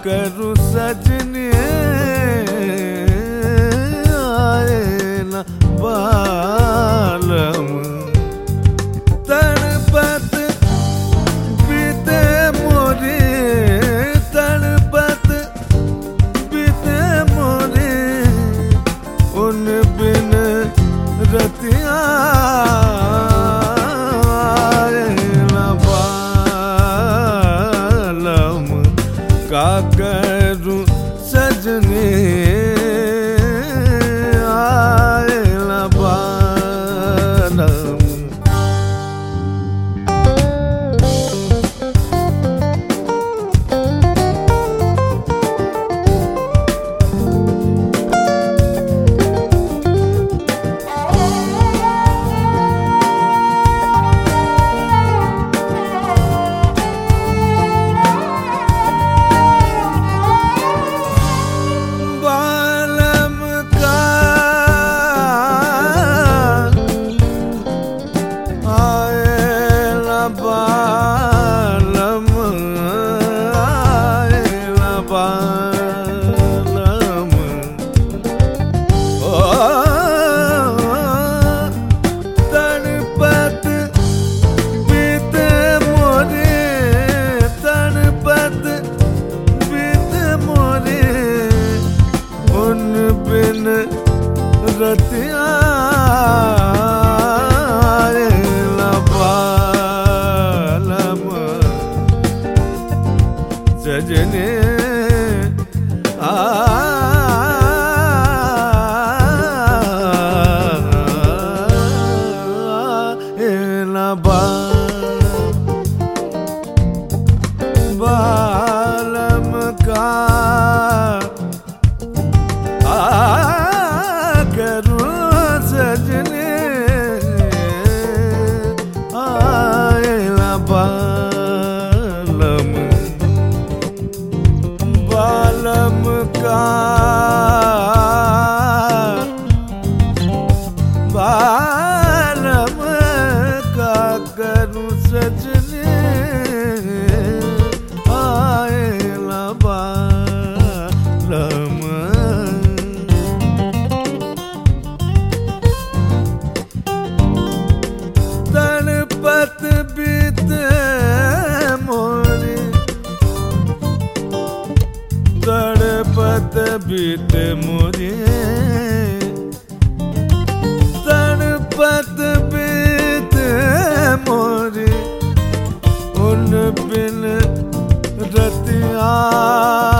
करूं सजनी आए न बालम तड़पत बीते मोरे तड़पत बीते मोरे उन बिन रतिया का करूं सजनी आए न बालम रतिया न बालम सजने न बालम का करूं सजने आए न बालम बालम का बालम का करूं सजने आए न बालम तड़पत बीते मोरे तड़पत बीते मोरे तड़पत बीते मोरे उन बिन रतिया